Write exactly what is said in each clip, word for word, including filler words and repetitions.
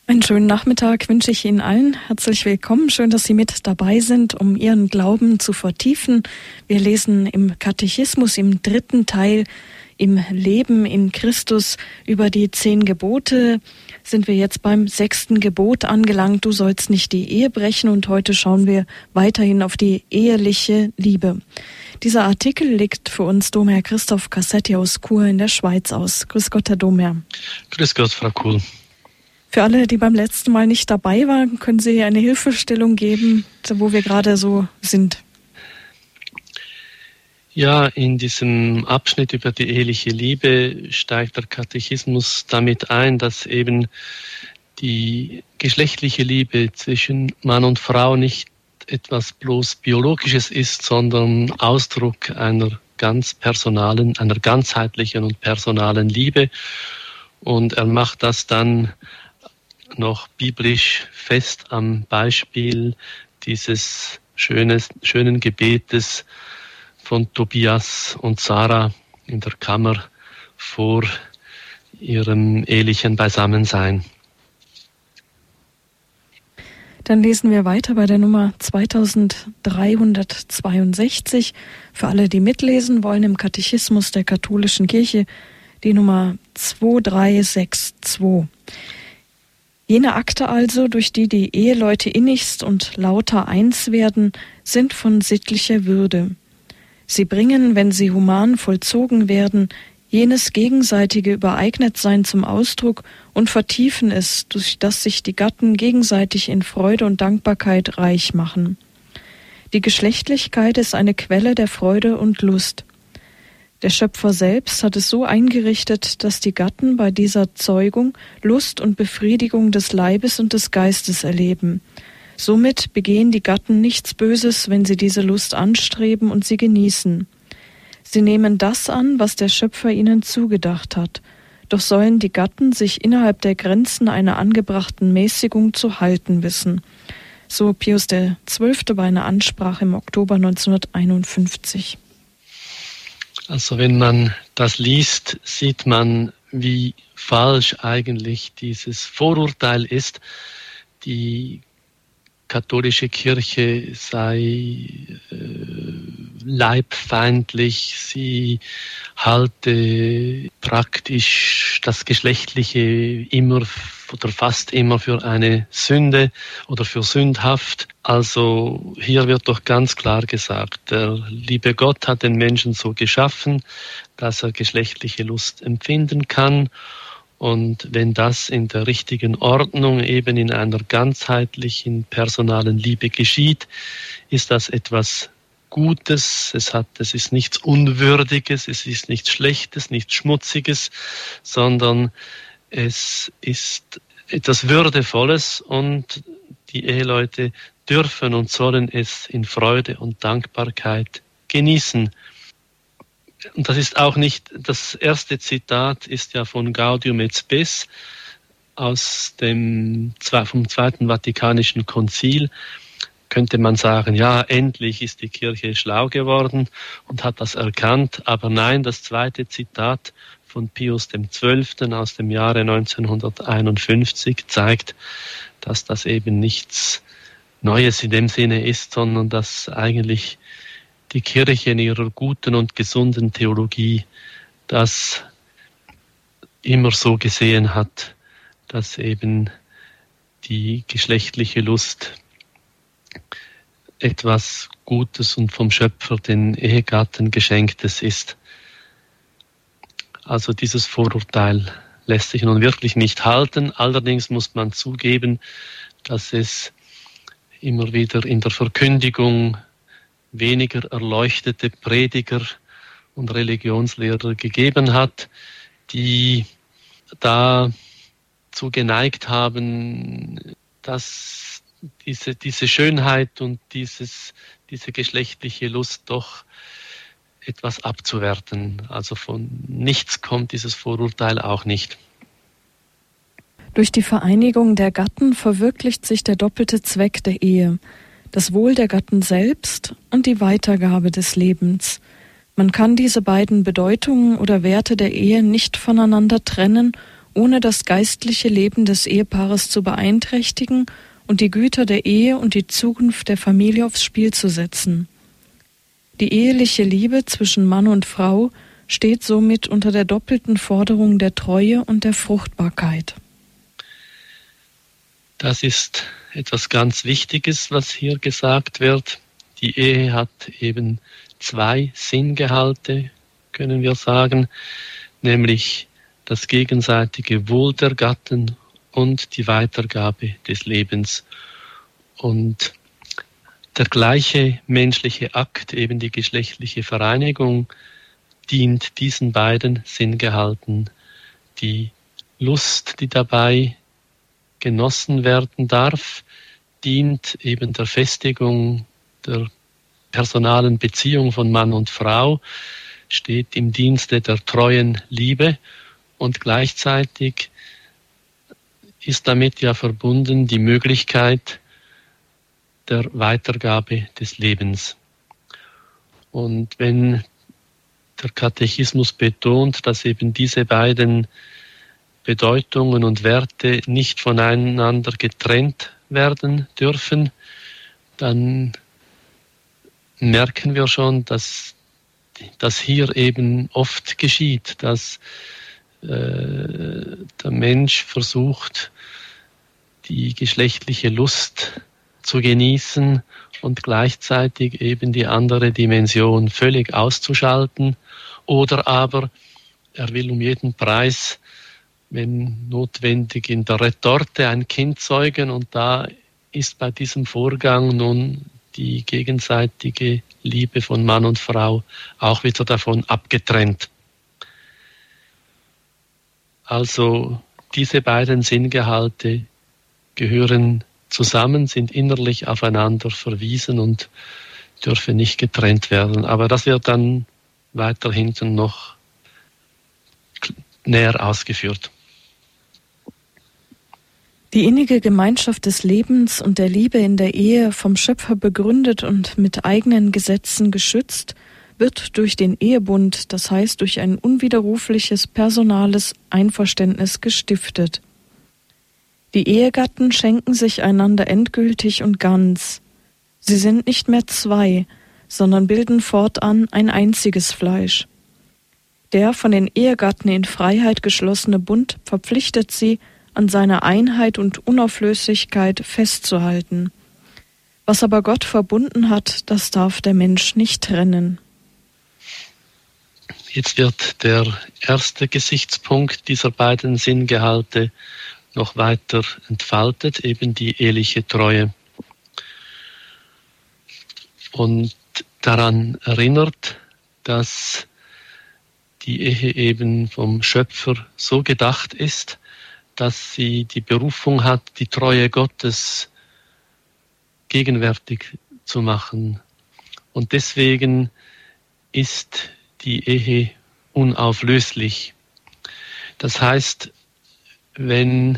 Einen schönen Nachmittag wünsche ich Ihnen allen. Herzlich willkommen. Schön, dass Sie mit dabei sind, um Ihren Glauben zu vertiefen. Wir lesen im Katechismus im dritten Teil im Leben in Christus über die zehn Gebote. Sind wir jetzt beim sechsten Gebot angelangt. Du sollst nicht die Ehe brechen. Und heute schauen wir weiterhin auf die eheliche Liebe. Dieser Artikel legt für uns Domherr Christoph Cassetti aus Chur in der Schweiz aus. Grüß Gott, Herr Domherr. Grüß Gott, Frau Kuhl. Für alle, die beim letzten Mal nicht dabei waren, können Sie eine Hilfestellung geben, wo wir gerade so sind? Ja, in diesem Abschnitt über die eheliche Liebe steigt der Katechismus damit ein, dass eben die geschlechtliche Liebe zwischen Mann und Frau nicht etwas bloß Biologisches ist, sondern Ausdruck einer ganz personalen, einer ganzheitlichen und personalen Liebe. Und er macht das dann noch biblisch fest am Beispiel dieses schönes, schönen Gebetes von Tobias und Sarah in der Kammer vor ihrem ehelichen Beisammensein. Dann lesen wir weiter bei der Nummer zweitausenddreihundertzweiundsechzig. Für alle, die mitlesen wollen, im Katechismus der katholischen Kirche die Nummer zwei drei sechs zwei. Jene Akte also, durch die die Eheleute innigst und lauter eins werden, sind von sittlicher Würde. Sie bringen, wenn sie human vollzogen werden, jenes gegenseitige Übereignetsein zum Ausdruck und vertiefen es, durch das sich die Gatten gegenseitig in Freude und Dankbarkeit reich machen. Die Geschlechtlichkeit ist eine Quelle der Freude und Lust. Der Schöpfer selbst hat es so eingerichtet, dass die Gatten bei dieser Zeugung Lust und Befriedigung des Leibes und des Geistes erleben. Somit begehen die Gatten nichts Böses, wenn sie diese Lust anstreben und sie genießen. Sie nehmen das an, was der Schöpfer ihnen zugedacht hat. Doch sollen die Gatten sich innerhalb der Grenzen einer angebrachten Mäßigung zu halten wissen. So Pius der Zwölfte bei einer Ansprache im Oktober neunzehnhunderteinundfünfzig. Also wenn man das liest, sieht man, wie falsch eigentlich dieses Vorurteil ist, die katholische Kirche sei äh, leibfeindlich, sie halte praktisch das Geschlechtliche immer oder fast immer für eine Sünde oder für sündhaft. Also hier wird doch ganz klar gesagt, der liebe Gott hat den Menschen so geschaffen, dass er geschlechtliche Lust empfinden kann. Und wenn das in der richtigen Ordnung, eben in einer ganzheitlichen, personalen Liebe geschieht, ist das etwas Gutes. Es hat, es ist nichts Unwürdiges, es ist nichts Schlechtes, nichts Schmutziges, sondern es ist etwas Würdevolles und die Eheleute dürfen und sollen es in Freude und Dankbarkeit genießen. Und das ist auch nicht, das erste Zitat ist ja von Gaudium et Spes aus dem, vom Zweiten Vatikanischen Konzil. Könnte man sagen, ja, endlich ist die Kirche schlau geworden und hat das erkannt. Aber nein, das zweite Zitat von Pius dem Zwölften aus dem Jahre neunzehnhunderteinundfünfzig zeigt, dass das eben nichts Neues in dem Sinne ist, sondern dass eigentlich die Kirche in ihrer guten und gesunden Theologie das immer so gesehen hat, dass eben die geschlechtliche Lust etwas Gutes und vom Schöpfer den Ehegatten Geschenktes ist. Also dieses Vorurteil lässt sich nun wirklich nicht halten. Allerdings muss man zugeben, dass es immer wieder in der Verkündigung weniger erleuchtete Prediger und Religionslehrer gegeben hat, die dazu geneigt haben, dass diese, diese Schönheit und dieses, diese geschlechtliche Lust doch etwas abzuwerten. Also von nichts kommt dieses Vorurteil auch nicht. Durch die Vereinigung der Gatten verwirklicht sich der doppelte Zweck der Ehe, das Wohl der Gatten selbst und die Weitergabe des Lebens. Man kann diese beiden Bedeutungen oder Werte der Ehe nicht voneinander trennen ohne das geistliche Leben des Ehepaares zu beeinträchtigen und die Güter der Ehe und die Zukunft der Familie aufs Spiel zu setzen. Die eheliche Liebe zwischen Mann und Frau steht somit unter der doppelten Forderung der Treue und der Fruchtbarkeit. Das ist etwas ganz Wichtiges, was hier gesagt wird. Die Ehe hat eben zwei Sinngehalte, können wir sagen, nämlich das gegenseitige Wohl der Gatten und die Weitergabe des Lebens. Und der gleiche menschliche Akt, eben die geschlechtliche Vereinigung, dient diesen beiden Sinngehalten. Die Lust, die dabei genossen werden darf, dient eben der Festigung der personalen Beziehung von Mann und Frau, steht im Dienste der treuen Liebe und gleichzeitig ist damit ja verbunden die Möglichkeit der Weitergabe des Lebens. Und wenn der Katechismus betont, dass eben diese beiden Bedeutungen und Werte nicht voneinander getrennt werden dürfen, dann merken wir schon, dass das hier eben oft geschieht, dass äh, der Mensch versucht, die geschlechtliche Lust zu genießen und gleichzeitig eben die andere Dimension völlig auszuschalten, oder aber er will um jeden Preis, wenn notwendig, in der Retorte ein Kind zeugen, und da ist bei diesem Vorgang nun die gegenseitige Liebe von Mann und Frau auch wieder davon abgetrennt. Also diese beiden Sinngehalte gehören zusammen, sind innerlich aufeinander verwiesen und dürfen nicht getrennt werden. Aber das wird dann weiter hinten noch näher ausgeführt. Die innige Gemeinschaft des Lebens und der Liebe in der Ehe, vom Schöpfer begründet und mit eigenen Gesetzen geschützt, wird durch den Ehebund, das heißt durch ein unwiderrufliches personales Einverständnis gestiftet. Die Ehegatten schenken sich einander endgültig und ganz. Sie sind nicht mehr zwei, sondern bilden fortan ein einziges Fleisch. Der von den Ehegatten in Freiheit geschlossene Bund verpflichtet sie, an seiner Einheit und Unauflöslichkeit festzuhalten. Was aber Gott verbunden hat, das darf der Mensch nicht trennen. Jetzt wird der erste Gesichtspunkt dieser beiden Sinngehalte noch weiter entfaltet, eben die eheliche Treue. Und daran erinnert, dass die Ehe eben vom Schöpfer so gedacht ist, dass sie die Berufung hat, die Treue Gottes gegenwärtig zu machen. Und deswegen ist die Ehe unauflöslich. Das heißt, wenn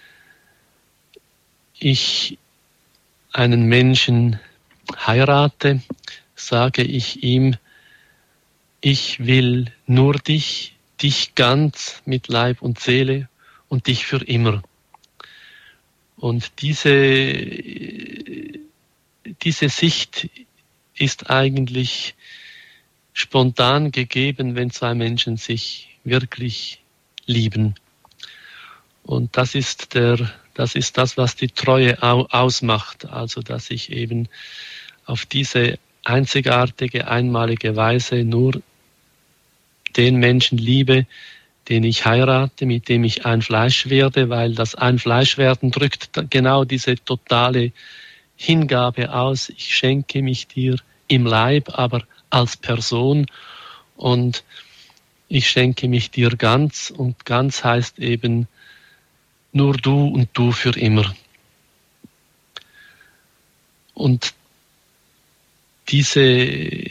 ich einen Menschen heirate, sage ich ihm, ich will nur dich, dich ganz mit Leib und Seele und dich für immer. Und diese, diese Sicht ist eigentlich spontan gegeben, wenn zwei Menschen sich wirklich lieben. Und das ist der, das ist das, was die Treue ausmacht. Also, dass ich eben auf diese einzigartige, einmalige Weise nur den Menschen liebe, den ich heirate, mit dem ich ein Fleisch werde, weil das Ein-Fleisch-Werden drückt genau diese totale Hingabe aus. Ich schenke mich dir im Leib, aber als Person, und ich schenke mich dir ganz, und ganz heißt eben nur du und du für immer. Und diese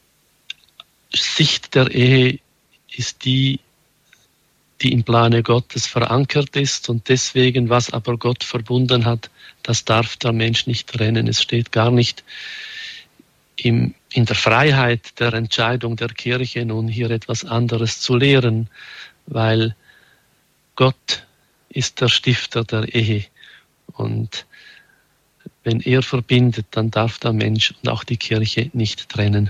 Sicht der Ehe ist die, die im Plane Gottes verankert ist, und deswegen, was aber Gott verbunden hat, das darf der Mensch nicht trennen. Es steht gar nicht im, in der Freiheit der Entscheidung der Kirche, nun hier etwas anderes zu lehren, weil Gott ist der Stifter der Ehe. Und wenn er verbindet, dann darf der Mensch und auch die Kirche nicht trennen.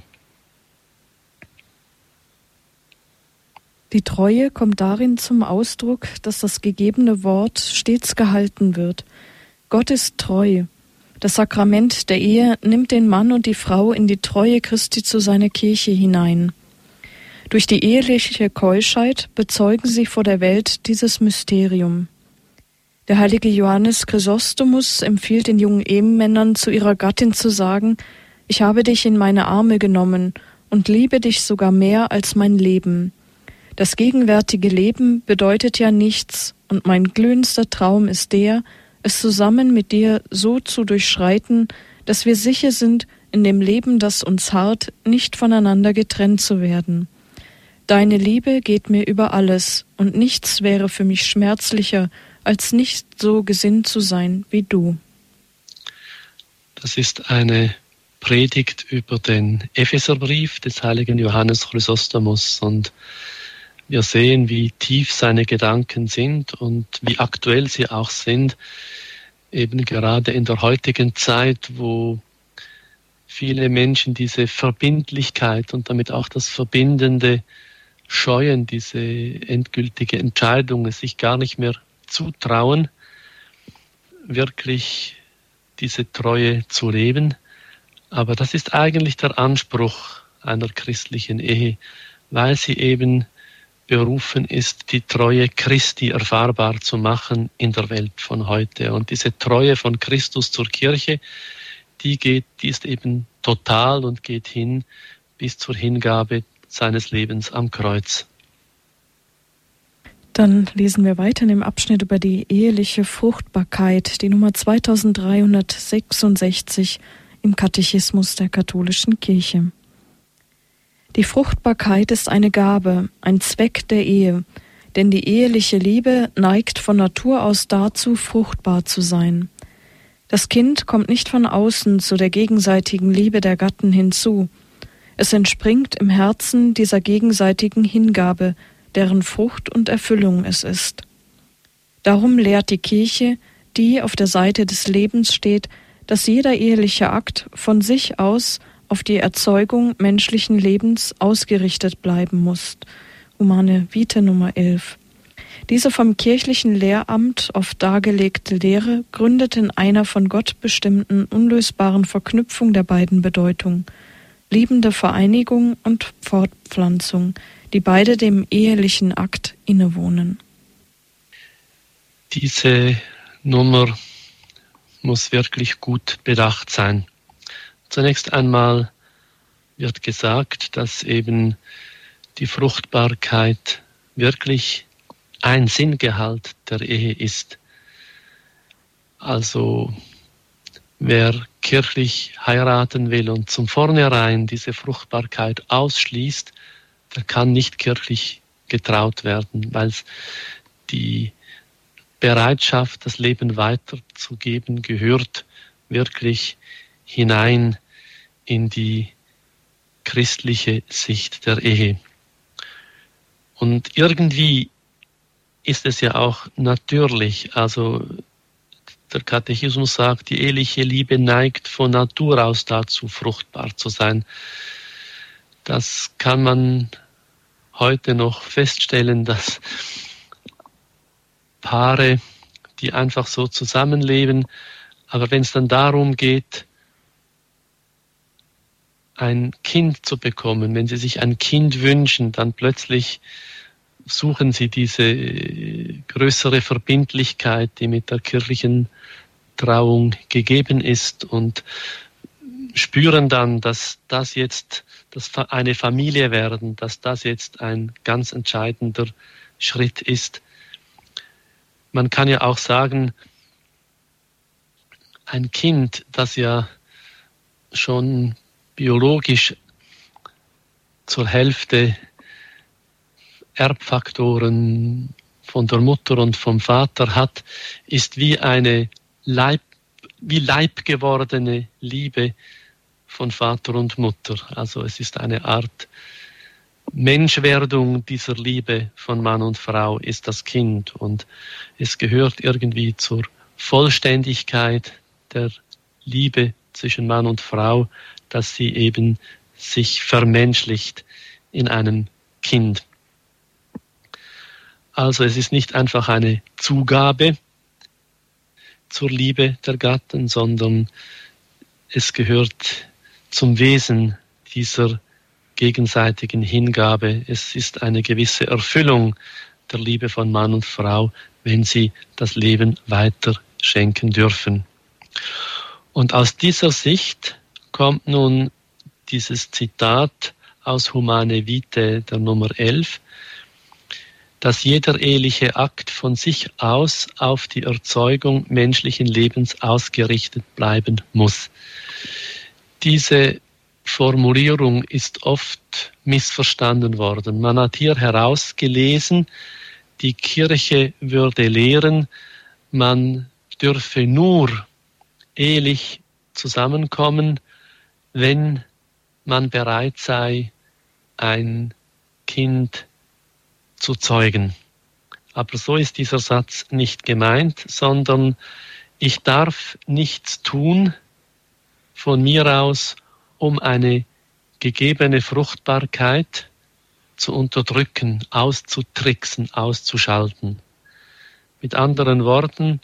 Die Treue kommt darin zum Ausdruck, dass das gegebene Wort stets gehalten wird. Gott ist treu. Das Sakrament der Ehe nimmt den Mann und die Frau in die Treue Christi zu seiner Kirche hinein. Durch die eheliche Keuschheit bezeugen sie vor der Welt dieses Mysterium. Der heilige Johannes Chrysostomus empfiehlt den jungen Ehemännern, zu ihrer Gattin zu sagen: Ich habe dich in meine Arme genommen und liebe dich sogar mehr als mein Leben. Das gegenwärtige Leben bedeutet ja nichts, und mein glühendster Traum ist der, es zusammen mit dir so zu durchschreiten, dass wir sicher sind, in dem Leben, das uns harrt, nicht voneinander getrennt zu werden. Deine Liebe geht mir über alles, und nichts wäre für mich schmerzlicher, als nicht so gesinnt zu sein wie du. Das ist eine Predigt über den Epheserbrief des heiligen Johannes Chrysostomus, und wir sehen, wie tief seine Gedanken sind und wie aktuell sie auch sind, eben gerade in der heutigen Zeit, wo viele Menschen diese Verbindlichkeit und damit auch das Verbindende scheuen, diese endgültige Entscheidung, es sich gar nicht mehr zutrauen, wirklich diese Treue zu leben. Aber das ist eigentlich der Anspruch einer christlichen Ehe, weil sie eben berufen ist, die Treue Christi erfahrbar zu machen in der Welt von heute. Und diese Treue von Christus zur Kirche, die geht, die ist eben total und geht hin bis zur Hingabe seines Lebens am Kreuz. Dann lesen wir weiter in dem Abschnitt über die eheliche Fruchtbarkeit, die Nummer zweitausenddreihundertsechsundsechzig im Katechismus der katholischen Kirche. Die Fruchtbarkeit ist eine Gabe, ein Zweck der Ehe, denn die eheliche Liebe neigt von Natur aus dazu, fruchtbar zu sein. Das Kind kommt nicht von außen zu der gegenseitigen Liebe der Gatten hinzu. Es entspringt im Herzen dieser gegenseitigen Hingabe, deren Frucht und Erfüllung es ist. Darum lehrt die Kirche, die auf der Seite des Lebens steht, dass jeder eheliche Akt von sich aus auf die Erzeugung menschlichen Lebens ausgerichtet bleiben muss. Humane Vitae Nummer elf. Diese vom kirchlichen Lehramt oft dargelegte Lehre gründet in einer von Gott bestimmten unlösbaren Verknüpfung der beiden Bedeutungen, liebende Vereinigung und Fortpflanzung, die beide dem ehelichen Akt innewohnen. Diese Nummer muss wirklich gut bedacht sein. Zunächst einmal wird gesagt, dass eben die Fruchtbarkeit wirklich ein Sinngehalt der Ehe ist. Also wer kirchlich heiraten will und zum Vornherein diese Fruchtbarkeit ausschließt, der kann nicht kirchlich getraut werden, weil die Bereitschaft, das Leben weiterzugeben, gehört wirklich hinein in die christliche Sicht der Ehe. Und irgendwie ist es ja auch natürlich, also der Katechismus sagt, die eheliche Liebe neigt von Natur aus dazu, fruchtbar zu sein. Das kann man heute noch feststellen, dass Paare, die einfach so zusammenleben, aber wenn es dann darum geht, ein Kind zu bekommen, wenn sie sich ein Kind wünschen, dann plötzlich suchen sie diese größere Verbindlichkeit, die mit der kirchlichen Trauung gegeben ist, und spüren dann, dass das jetzt dass eine Familie werden, dass das jetzt ein ganz entscheidender Schritt ist. Man kann ja auch sagen, ein Kind, das ja schon biologisch zur Hälfte Erbfaktoren von der Mutter und vom Vater hat, ist wie eine Leib, wie leibgewordene Liebe von Vater und Mutter. Also es ist eine Art Menschwerdung dieser Liebe von Mann und Frau ist das Kind, und es gehört irgendwie zur Vollständigkeit der Liebe zwischen Mann und Frau, dass sie eben sich vermenschlicht in einem Kind. Also es ist nicht einfach eine Zugabe zur Liebe der Gatten, sondern es gehört zum Wesen dieser gegenseitigen Hingabe. Es ist eine gewisse Erfüllung der Liebe von Mann und Frau, wenn sie das Leben weiter schenken dürfen. Und aus dieser Sicht kommt nun dieses Zitat aus Humane Vitae der Nummer elf, dass jeder eheliche Akt von sich aus auf die Erzeugung menschlichen Lebens ausgerichtet bleiben muss. Diese Formulierung ist oft missverstanden worden. Man hat hier herausgelesen, die Kirche würde lehren, man dürfe nur ehelich zusammenkommen, wenn man bereit sei, ein Kind zu zeugen. Aber so ist dieser Satz nicht gemeint, sondern ich darf nichts tun von mir aus, um eine gegebene Fruchtbarkeit zu unterdrücken, auszutricksen, auszuschalten. Mit anderen Worten,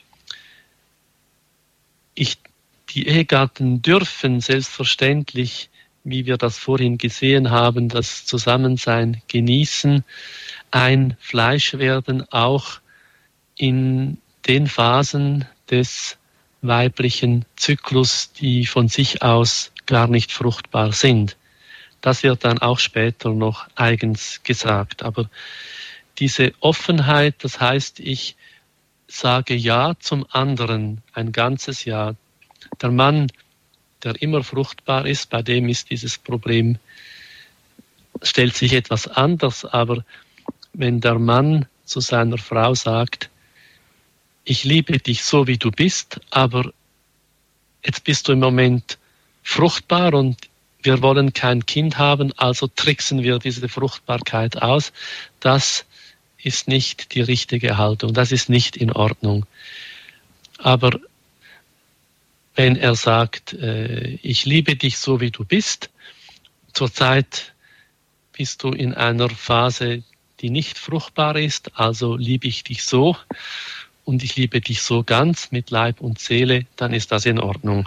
ich, die Ehegatten dürfen selbstverständlich, wie wir das vorhin gesehen haben, das Zusammensein genießen, ein Fleisch werden, auch in den Phasen des weiblichen Zyklus, die von sich aus gar nicht fruchtbar sind. Das wird dann auch später noch eigens gesagt. Aber diese Offenheit, das heißt, ich sage Ja zum anderen, ein ganzes Ja. Der Mann, der immer fruchtbar ist, bei dem ist dieses Problem, stellt sich etwas anders, aber wenn der Mann zu seiner Frau sagt, ich liebe dich so, wie du bist, aber jetzt bist du im Moment fruchtbar und wir wollen kein Kind haben, also tricksen wir diese Fruchtbarkeit aus. Das ist nicht die richtige Haltung, das ist nicht in Ordnung. Aber wenn er sagt, äh, ich liebe dich so, wie du bist, zurzeit bist du in einer Phase, die nicht fruchtbar ist, also liebe ich dich so und ich liebe dich so ganz mit Leib und Seele, dann ist das in Ordnung.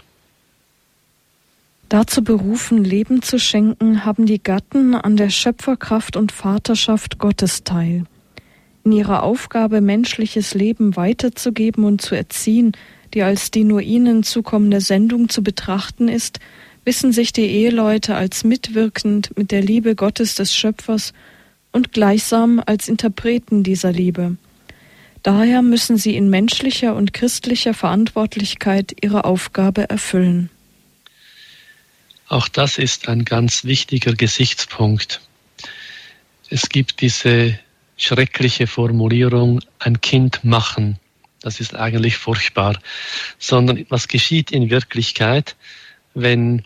Dazu berufen, Leben zu schenken, haben die Gatten an der Schöpferkraft und Vaterschaft Gottes teil. In ihrer Aufgabe, menschliches Leben weiterzugeben und zu erziehen, die als die nur ihnen zukommende Sendung zu betrachten ist, wissen sich die Eheleute als mitwirkend mit der Liebe Gottes des Schöpfers und gleichsam als Interpreten dieser Liebe. Daher müssen sie in menschlicher und christlicher Verantwortlichkeit ihre Aufgabe erfüllen. Auch das ist ein ganz wichtiger Gesichtspunkt. Es gibt diese schreckliche Formulierung, ein Kind machen. Das ist eigentlich furchtbar. Sondern was geschieht in Wirklichkeit, wenn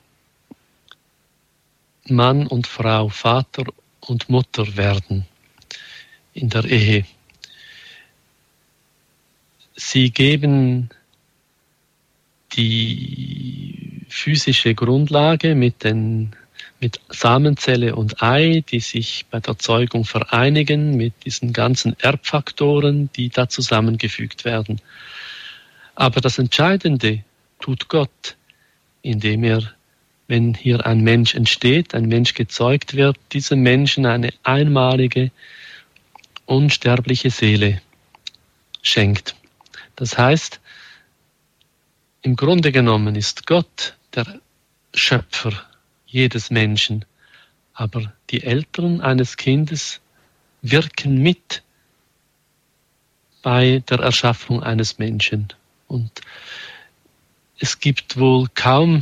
Mann und Frau, Vater und Mutter werden in der Ehe? Sie geben die physische Grundlage mit, den, mit Samenzelle und Ei, die sich bei der Zeugung vereinigen, mit diesen ganzen Erbfaktoren, die da zusammengefügt werden. Aber das Entscheidende tut Gott, indem er, wenn hier ein Mensch entsteht, ein Mensch gezeugt wird, diesem Menschen eine einmalige, unsterbliche Seele schenkt. Das heißt, im Grunde genommen ist Gott der Schöpfer jedes Menschen, aber die Eltern eines Kindes wirken mit bei der Erschaffung eines Menschen. Und es gibt wohl kaum,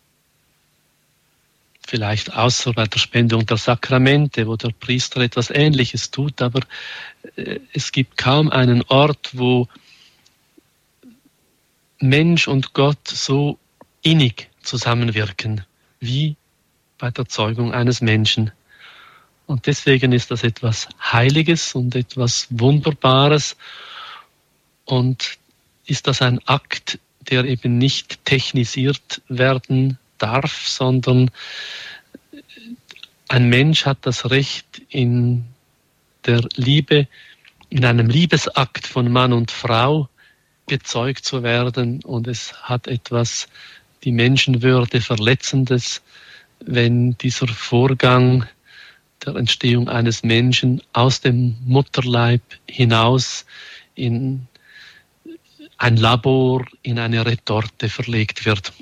vielleicht außer bei der Spendung der Sakramente, wo der Priester etwas Ähnliches tut, aber es gibt kaum einen Ort, wo Mensch und Gott so innig zusammenwirken wie bei der Zeugung eines Menschen. Und deswegen ist das etwas Heiliges und etwas Wunderbares und ist das ein Akt, der eben nicht technisiert werden darf, sondern ein Mensch hat das Recht, in der Liebe, in einem Liebesakt von Mann und Frau gezeugt zu werden, und es hat etwas die Menschenwürde Verletzendes, wenn dieser Vorgang der Entstehung eines Menschen aus dem Mutterleib hinaus in ein Labor, in eine Retorte verlegt wird.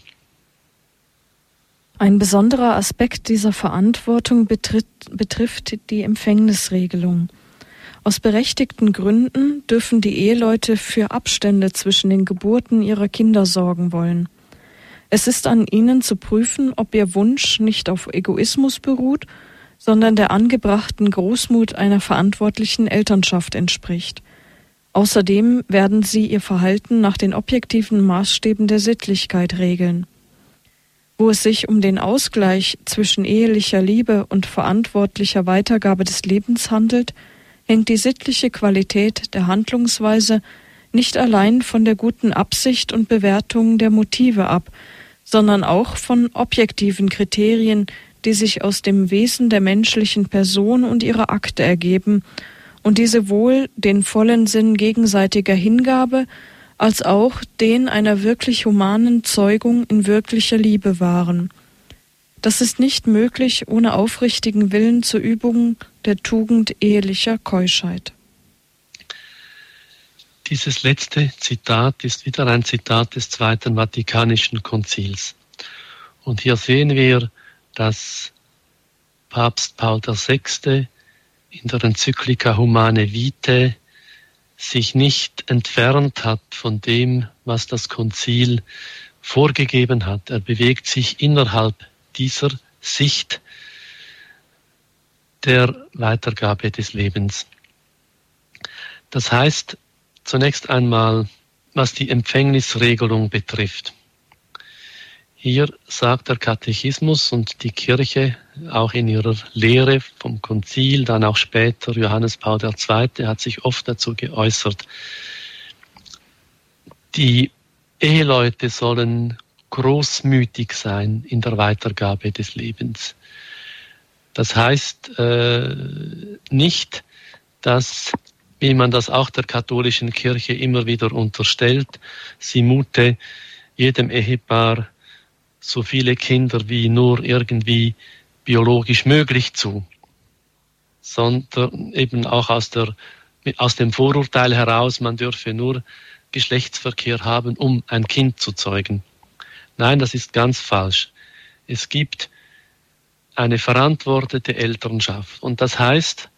Ein besonderer Aspekt dieser Verantwortung betritt, betrifft die Empfängnisregelung. Aus berechtigten Gründen dürfen die Eheleute für Abstände zwischen den Geburten ihrer Kinder sorgen wollen. Es ist an ihnen zu prüfen, ob ihr Wunsch nicht auf Egoismus beruht, sondern der angebrachten Großmut einer verantwortlichen Elternschaft entspricht. Außerdem werden sie ihr Verhalten nach den objektiven Maßstäben der Sittlichkeit regeln. Wo es sich um den Ausgleich zwischen ehelicher Liebe und verantwortlicher Weitergabe des Lebens handelt, hängt die sittliche Qualität der Handlungsweise nicht allein von der guten Absicht und Bewertung der Motive ab, sondern auch von objektiven Kriterien, die sich aus dem Wesen der menschlichen Person und ihrer Akte ergeben und diese sowohl den vollen Sinn gegenseitiger Hingabe als auch den einer wirklich humanen Zeugung in wirklicher Liebe wahren. Das ist nicht möglich ohne aufrichtigen Willen zur Übung der Tugend ehelicher Keuschheit. Dieses letzte Zitat ist wieder ein Zitat des Zweiten Vatikanischen Konzils. Und hier sehen wir, dass Papst Paul der Sechste in der Enzyklika Humane Vitae sich nicht entfernt hat von dem, was das Konzil vorgegeben hat. Er bewegt sich innerhalb dieser Sicht der Weitergabe des Lebens. Das heißt, zunächst einmal, was die Empfängnisregelung betrifft. Hier sagt der Katechismus und die Kirche auch in ihrer Lehre vom Konzil, dann auch später Johannes Paul der Zweite hat sich oft dazu geäußert, die Eheleute sollen großmütig sein in der Weitergabe des Lebens. Das heißt äh, nicht, dass, wie man das auch der katholischen Kirche immer wieder unterstellt, sie mute jedem Ehepaar so viele Kinder wie nur irgendwie biologisch möglich zu, sondern eben auch aus, der, aus dem Vorurteil heraus, man dürfe nur Geschlechtsverkehr haben, um ein Kind zu zeugen. Nein, das ist ganz falsch. Es gibt eine verantwortete Elternschaft und das heißt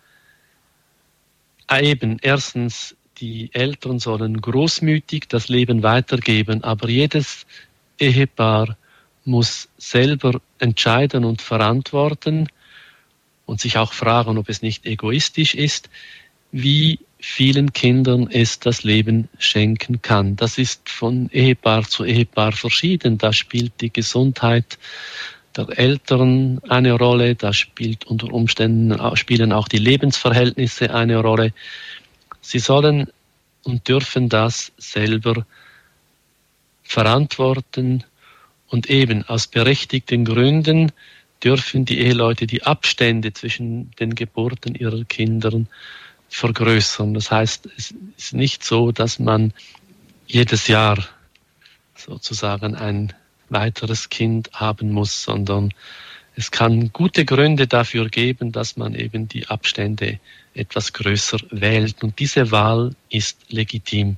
eben erstens, die Eltern sollen großmütig das Leben weitergeben, aber jedes Ehepaar muss selber entscheiden und verantworten und sich auch fragen, ob es nicht egoistisch ist, wie vielen Kindern es das Leben schenken kann. Das ist von Ehepaar zu Ehepaar verschieden. Da spielt die Gesundheit der Eltern eine Rolle, da spielt unter Umständen spielen auch die Lebensverhältnisse eine Rolle. Sie sollen und dürfen das selber verantworten. Und eben aus berechtigten Gründen dürfen die Eheleute die Abstände zwischen den Geburten ihrer Kinder vergrößern. Das heißt, es ist nicht so, dass man jedes Jahr sozusagen ein weiteres Kind haben muss, sondern es kann gute Gründe dafür geben, dass man eben die Abstände etwas größer wählt. Und diese Wahl ist legitim.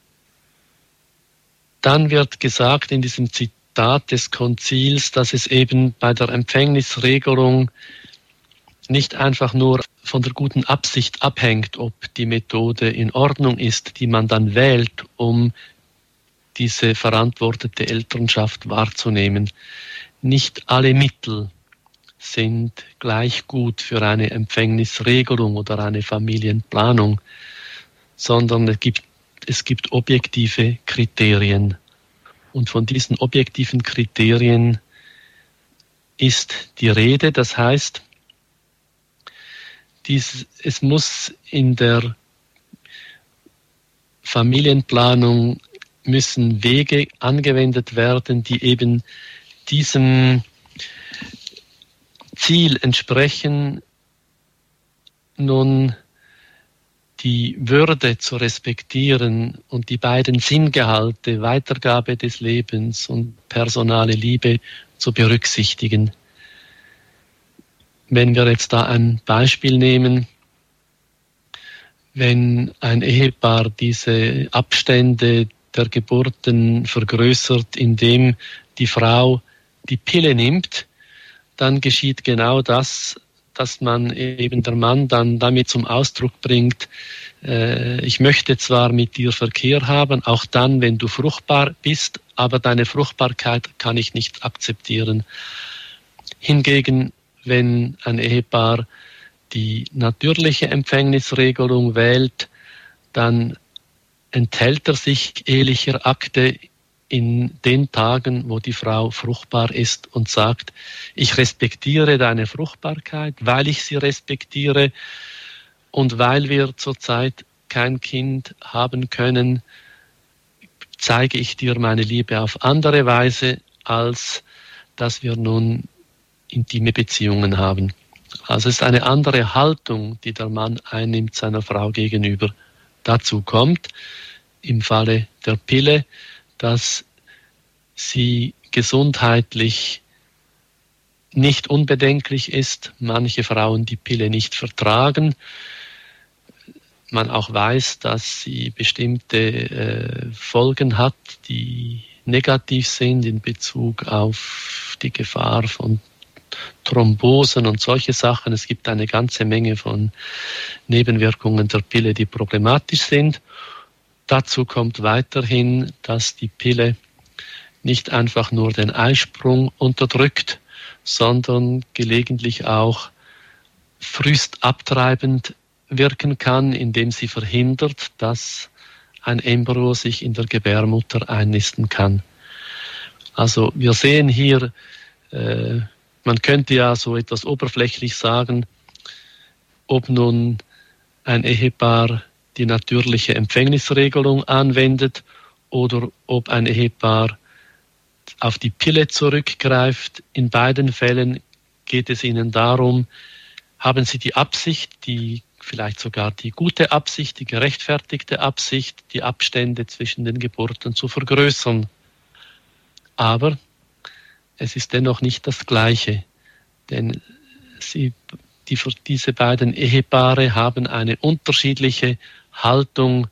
Dann wird gesagt in diesem Zitat des Konzils, dass es eben bei der Empfängnisregelung nicht einfach nur von der guten Absicht abhängt, ob die Methode in Ordnung ist, die man dann wählt, um diese verantwortete Elternschaft wahrzunehmen. Nicht alle Mittel sind gleich gut für eine Empfängnisregelung oder eine Familienplanung, sondern es gibt, es gibt objektive Kriterien. Und von diesen objektiven Kriterien ist die Rede. Das heißt, dies, es muss in der Familienplanung müssen Wege angewendet werden, die eben diesem Ziel entsprechen, nun die Würde zu respektieren und die beiden Sinngehalte, Weitergabe des Lebens und personale Liebe zu berücksichtigen. Wenn wir jetzt da ein Beispiel nehmen, wenn ein Ehepaar diese Abstände der Geburten vergrößert, indem die Frau die Pille nimmt, dann geschieht genau das, dass man eben der Mann dann damit zum Ausdruck bringt, äh, ich möchte zwar mit dir Verkehr haben, auch dann, wenn du fruchtbar bist, aber deine Fruchtbarkeit kann ich nicht akzeptieren. Hingegen, wenn ein Ehepaar die natürliche Empfängnisregelung wählt, dann enthält er sich ehelicher Akte in den Tagen, wo die Frau fruchtbar ist und sagt, ich respektiere deine Fruchtbarkeit, weil ich sie respektiere und weil wir zurzeit kein Kind haben können, zeige ich dir meine Liebe auf andere Weise, als dass wir nun intime Beziehungen haben. Also es ist eine andere Haltung, die der Mann einnimmt seiner Frau gegenüber. Dazu kommt im Falle der Pille, dass sie gesundheitlich nicht unbedenklich ist, manche Frauen die Pille nicht vertragen. Man auch weiß, dass sie bestimmte äh, Folgen hat, die negativ sind in Bezug auf die Gefahr von Thrombosen und solche Sachen. Es gibt eine ganze Menge von Nebenwirkungen der Pille, die problematisch sind. Dazu kommt weiterhin, dass die Pille nicht einfach nur den Eisprung unterdrückt, sondern gelegentlich auch frühst abtreibend wirken kann, indem sie verhindert, dass ein Embryo sich in der Gebärmutter einnisten kann. Also wir sehen hier, äh, man könnte ja so etwas oberflächlich sagen, ob nun ein Ehepaar die natürliche Empfängnisregelung anwendet oder ob ein Ehepaar auf die Pille zurückgreift. In beiden Fällen geht es ihnen darum, haben sie die Absicht, die vielleicht sogar die gute Absicht, die gerechtfertigte Absicht, die Abstände zwischen den Geburten zu vergrößern. Aber es ist dennoch nicht das Gleiche, denn sie, die, diese beiden Ehepaare haben eine unterschiedliche Haltung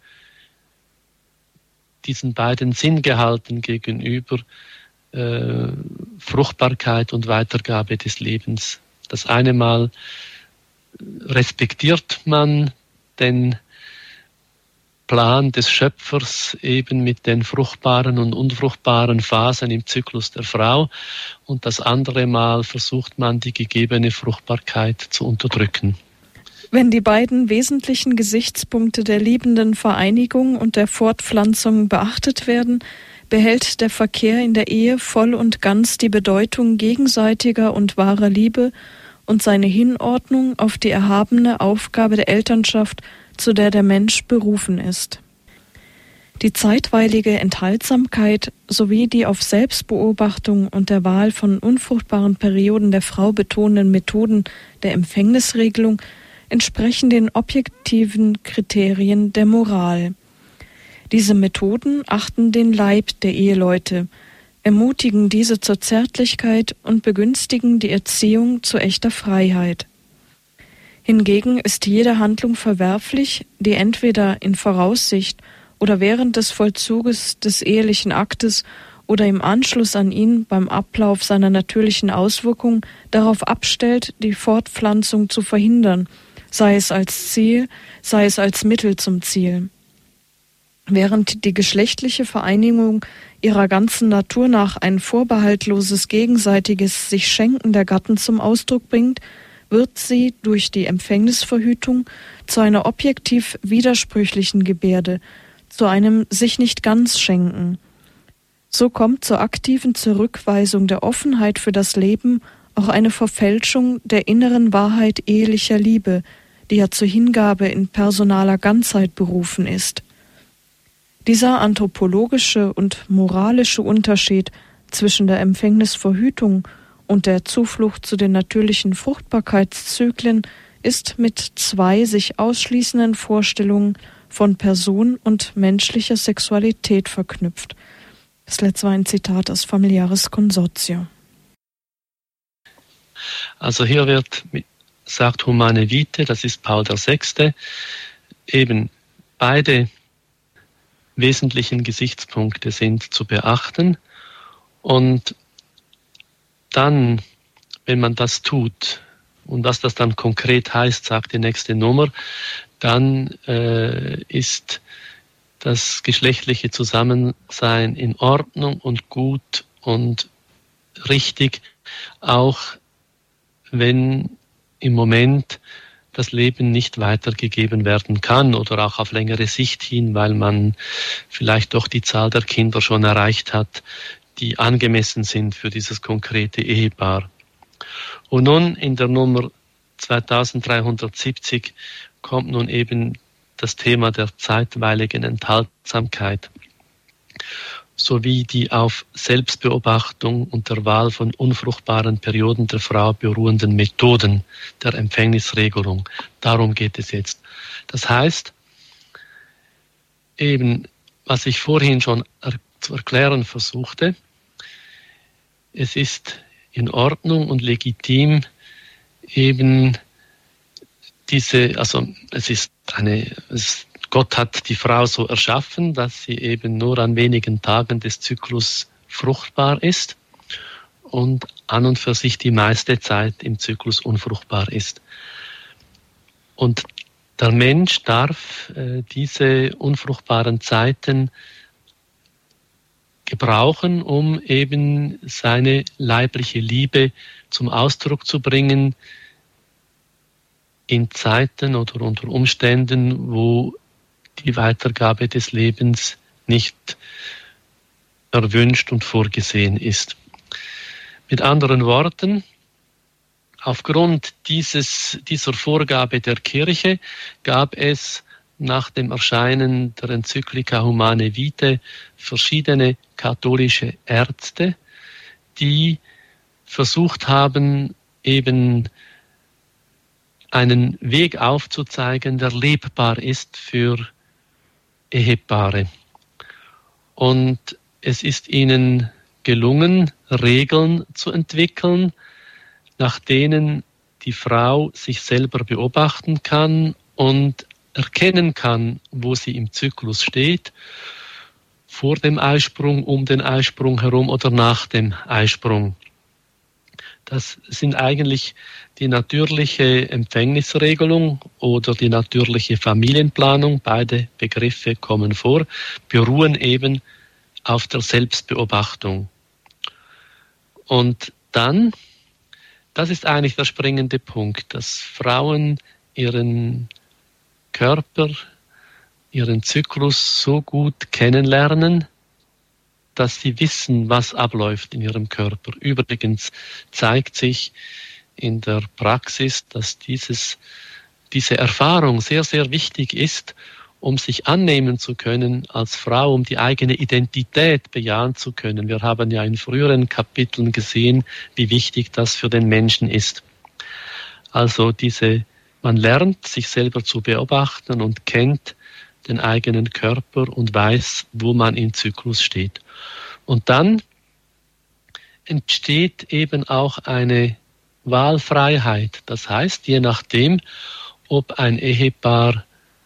diesen beiden Sinngehalten gegenüber, äh, Fruchtbarkeit und Weitergabe des Lebens. Das eine Mal respektiert man den Plan des Schöpfers eben mit den fruchtbaren und unfruchtbaren Phasen im Zyklus der Frau und das andere Mal versucht man, die gegebene Fruchtbarkeit zu unterdrücken. Wenn die beiden wesentlichen Gesichtspunkte der liebenden Vereinigung und der Fortpflanzung beachtet werden, behält der Verkehr in der Ehe voll und ganz die Bedeutung gegenseitiger und wahrer Liebe und seine Hinordnung auf die erhabene Aufgabe der Elternschaft, zu der der Mensch berufen ist. Die zeitweilige Enthaltsamkeit sowie die auf Selbstbeobachtung und der Wahl von unfruchtbaren Perioden der Frau betonenden Methoden der Empfängnisregelung entsprechen den objektiven Kriterien der Moral. Diese Methoden achten den Leib der Eheleute, ermutigen diese zur Zärtlichkeit und begünstigen die Erziehung zu echter Freiheit. Hingegen ist jede Handlung verwerflich, die entweder in Voraussicht oder während des Vollzuges des ehelichen Aktes oder im Anschluss an ihn beim Ablauf seiner natürlichen Auswirkung darauf abstellt, die Fortpflanzung zu verhindern, sei es als Ziel, sei es als Mittel zum Ziel. Während die geschlechtliche Vereinigung ihrer ganzen Natur nach ein vorbehaltloses gegenseitiges sich Schenken der Gatten zum Ausdruck bringt, wird sie durch die Empfängnisverhütung zu einer objektiv widersprüchlichen Gebärde, zu einem sich nicht ganz schenken. So kommt zur aktiven Zurückweisung der Offenheit für das Leben auch eine Verfälschung der inneren Wahrheit ehelicher Liebe, die ja zur Hingabe in personaler Ganzheit berufen ist. Dieser anthropologische und moralische Unterschied zwischen der Empfängnisverhütung und der Zuflucht zu den natürlichen Fruchtbarkeitszyklen ist mit zwei sich ausschließenden Vorstellungen von Person und menschlicher Sexualität verknüpft. Das letzte war ein Zitat aus Familiaris Consortio. Also hier wird, sagt Humane Vitae, das ist Paul der Sechste, eben beide wesentlichen Gesichtspunkte sind zu beachten. Und dann, wenn man das tut, und was das dann konkret heißt, sagt die nächste Nummer, dann äh, ist das geschlechtliche Zusammensein in Ordnung und gut und richtig, auch wenn im Moment das Leben nicht weitergegeben werden kann oder auch auf längere Sicht hin, weil man vielleicht doch die Zahl der Kinder schon erreicht hat, die angemessen sind für dieses konkrete Ehepaar. Und nun in der Nummer zweitausenddreihundertsiebzig kommt nun eben das Thema der zeitweiligen Enthaltsamkeit sowie die auf Selbstbeobachtung und der Wahl von unfruchtbaren Perioden der Frau beruhenden Methoden der Empfängnisregelung. Darum geht es jetzt. Das heißt, eben, was ich vorhin schon er- zu erklären versuchte, es ist in Ordnung und legitim, eben diese, also es ist eine, es, Gott hat die Frau so erschaffen, dass sie eben nur an wenigen Tagen des Zyklus fruchtbar ist und an und für sich die meiste Zeit im Zyklus unfruchtbar ist. Und der Mensch darf äh, diese unfruchtbaren Zeiten gebrauchen, um eben seine leibliche Liebe zum Ausdruck zu bringen in Zeiten oder unter Umständen, wo die Weitergabe des Lebens nicht erwünscht und vorgesehen ist. Mit anderen Worten, aufgrund dieses, dieser Vorgabe der Kirche gab es nach dem Erscheinen der Enzyklika Humane Vitae verschiedene katholische Ärzte, die versucht haben, eben einen Weg aufzuzeigen, der lebbar ist für Ehepaare. Und es ist ihnen gelungen, Regeln zu entwickeln, nach denen die Frau sich selber beobachten kann und erkennen kann, wo sie im Zyklus steht, vor dem Eisprung, um den Eisprung herum oder nach dem Eisprung. Das sind eigentlich die natürliche Empfängnisregelung oder die natürliche Familienplanung, beide Begriffe kommen vor, beruhen eben auf der Selbstbeobachtung. Und dann, das ist eigentlich der springende Punkt, dass Frauen ihren Körper, ihren Zyklus so gut kennenlernen, dass sie wissen, was abläuft in ihrem Körper. Übrigens zeigt sich in der Praxis, dass dieses, diese Erfahrung sehr, sehr wichtig ist, um sich annehmen zu können als Frau, um die eigene Identität bejahen zu können. Wir haben ja in früheren Kapiteln gesehen, wie wichtig das für den Menschen ist. Also diese, man lernt, sich selber zu beobachten und kennt den eigenen Körper und weiß, wo man im Zyklus steht. Und dann entsteht eben auch eine Wahlfreiheit. Das heißt, je nachdem, ob ein Ehepaar